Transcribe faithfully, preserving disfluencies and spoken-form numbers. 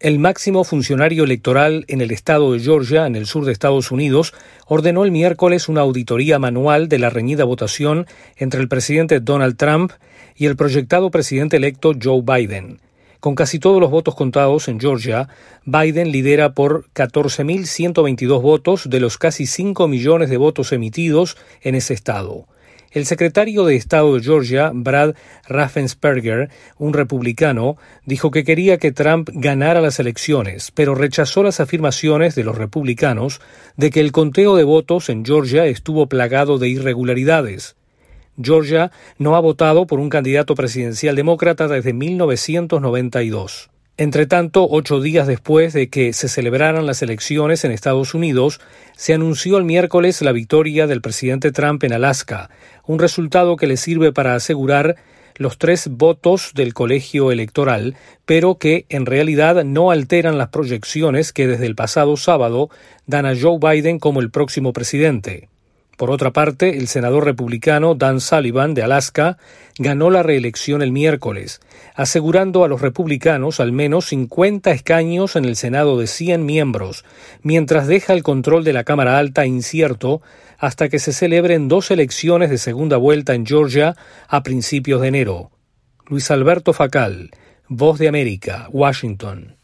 El máximo funcionario electoral en el estado de Georgia, en el sur de Estados Unidos, ordenó el miércoles una auditoría manual de la reñida votación entre el presidente Donald Trump y el proyectado presidente electo Joe Biden. Con casi todos los votos contados en Georgia, Biden lidera por catorce mil ciento veintidós votos de los casi cinco millones de votos emitidos en ese estado. El secretario de Estado de Georgia, Brad Raffensperger, un republicano, dijo que quería que Trump ganara las elecciones, pero rechazó las afirmaciones de los republicanos de que el conteo de votos en Georgia estuvo plagado de irregularidades. Georgia no ha votado por un candidato presidencial demócrata desde mil novecientos noventa y dos. Entretanto, ocho días después de que se celebraran las elecciones en Estados Unidos, se anunció el miércoles la victoria del presidente Trump en Alaska, un resultado que le sirve para asegurar los tres votos del colegio electoral, pero que en realidad no alteran las proyecciones que desde el pasado sábado dan a Joe Biden como el próximo presidente. Por otra parte, el senador republicano Dan Sullivan de Alaska ganó la reelección el miércoles, asegurando a los republicanos al menos cincuenta escaños en el Senado de cien miembros, mientras deja el control de la Cámara Alta incierto hasta que se celebren dos elecciones de segunda vuelta en Georgia a principios de enero. Luis Alberto Facal, Voz de América, Washington.